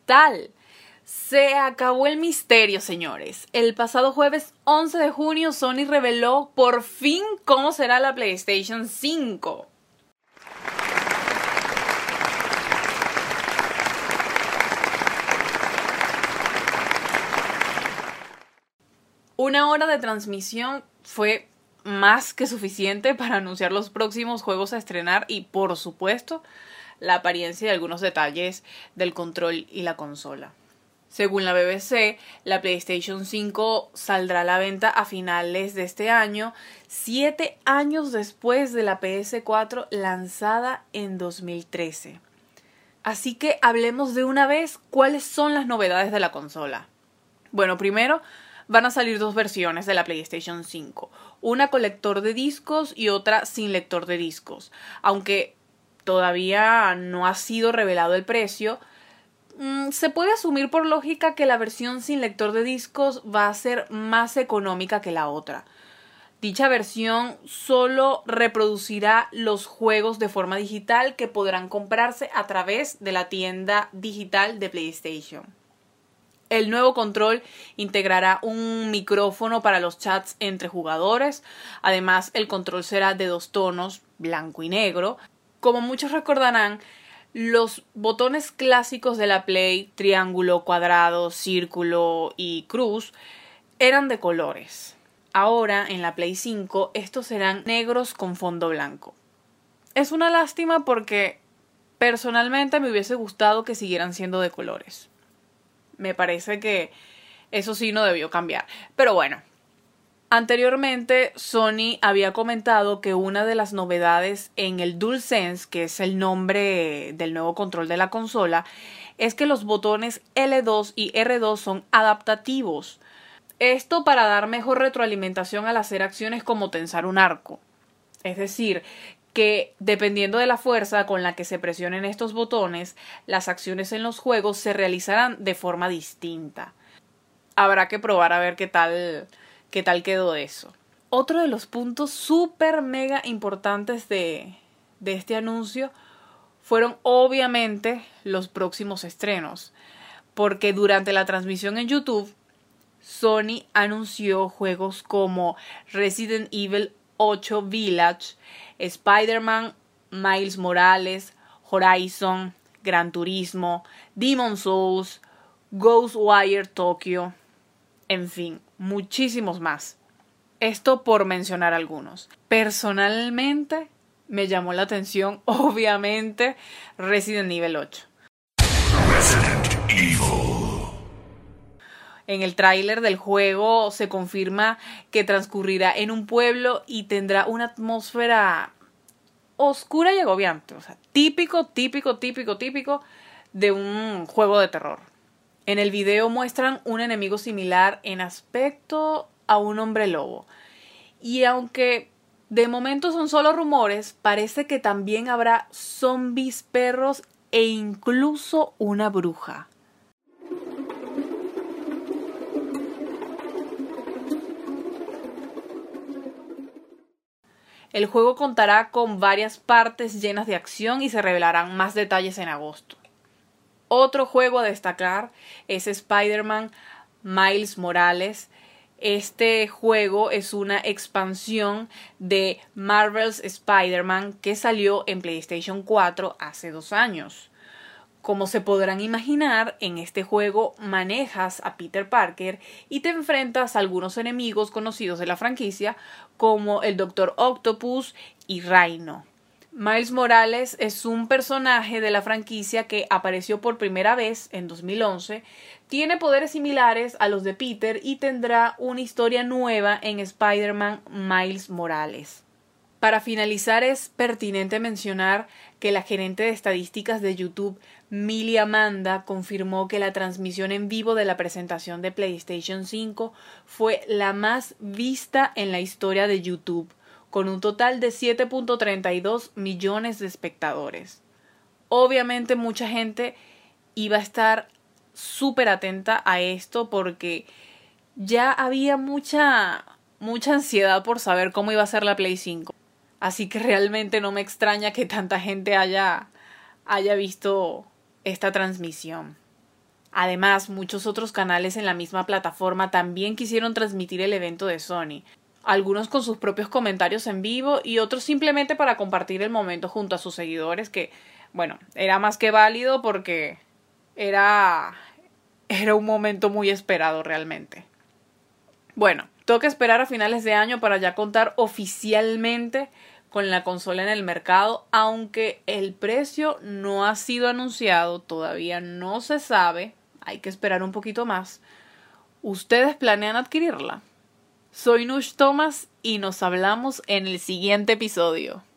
tal? Se acabó el misterio, señores. El pasado jueves 11 de junio, Sony reveló por fin cómo será la PlayStation 5. Una hora de transmisión fue más que suficiente para anunciar los próximos juegos a estrenar y, por supuesto, la apariencia y algunos detalles del control y la consola. Según la BBC, la PlayStation 5 saldrá a la venta a finales de este año, 7 años después de la PS4 lanzada en 2013. Así que hablemos de una vez cuáles son las novedades de la consola. Bueno, primero van a salir dos versiones de la PlayStation 5, una con lector de discos y otra sin lector de discos. Aunque todavía no ha sido revelado el precio, se puede asumir por lógica que la versión sin lector de discos va a ser más económica que la otra. Dicha versión solo reproducirá los juegos de forma digital que podrán comprarse a través de la tienda digital de PlayStation. El nuevo control integrará un micrófono para los chats entre jugadores. Además, el control será de 2 tonos, blanco y negro. Como muchos recordarán, los botones clásicos de la Play, triángulo, cuadrado, círculo y cruz, eran de colores. Ahora, en la Play 5, estos serán negros con fondo blanco. Es una lástima porque personalmente me hubiese gustado que siguieran siendo de colores. Me parece que eso sí no debió cambiar. Pero bueno. Anteriormente, Sony había comentado que una de las novedades en el DualSense, que es el nombre del nuevo control de la consola, es que los botones L2 y R2 son adaptativos. Esto para dar mejor retroalimentación al hacer acciones como tensar un arco. Es decir, que dependiendo de la fuerza con la que se presionen estos botones, las acciones en los juegos se realizarán de forma distinta. Habrá que probar a ver qué tal quedó eso. Otro de los puntos súper mega importantes de este anuncio fueron obviamente los próximos estrenos, porque durante la transmisión en YouTube, Sony anunció juegos como Resident Evil 8 Village, Spider-Man, Miles Morales, Horizon, Gran Turismo, Demon's Souls, Ghostwire Tokyo, en fin, muchísimos más. Esto por mencionar algunos. Personalmente me llamó la atención, obviamente, Resident Evil 8. Resident Evil. En el tráiler del juego se confirma que transcurrirá en un pueblo y tendrá una atmósfera oscura y agobiante. O sea, típico de un juego de terror. En el video muestran un enemigo similar en aspecto a un hombre lobo. Y aunque de momento son solo rumores, parece que también habrá zombies, perros e incluso una bruja. El juego contará con varias partes llenas de acción y se revelarán más detalles en agosto. Otro juego a destacar es Spider-Man Miles Morales. Este juego es una expansión de Marvel's Spider-Man que salió en PlayStation 4 hace 2 años. Como se podrán imaginar, en este juego manejas a Peter Parker y te enfrentas a algunos enemigos conocidos de la franquicia como el Dr. Octopus y Rhino. Miles Morales es un personaje de la franquicia que apareció por primera vez en 2011, tiene poderes similares a los de Peter y tendrá una historia nueva en Spider-Man Miles Morales. Para finalizar, es pertinente mencionar que la gerente de estadísticas de YouTube, Millie Amanda, confirmó que la transmisión en vivo de la presentación de PlayStation 5 fue la más vista en la historia de YouTube, con un total de 7.32 millones de espectadores. Obviamente mucha gente iba a estar súper atenta a esto porque ya había mucha ansiedad por saber cómo iba a ser la Play 5. Así que realmente no me extraña que tanta gente haya visto esta transmisión. Además, muchos otros canales en la misma plataforma también quisieron transmitir el evento de Sony, algunos con sus propios comentarios en vivo y otros simplemente para compartir el momento junto a sus seguidores, que, bueno, era más que válido porque era un momento muy esperado realmente. Bueno, toca esperar a finales de año para ya contar oficialmente con la consola en el mercado, aunque el precio no ha sido anunciado, todavía no se sabe, hay que esperar un poquito más. ¿Ustedes planean adquirirla? Soy Nush Thomas y nos hablamos en el siguiente episodio.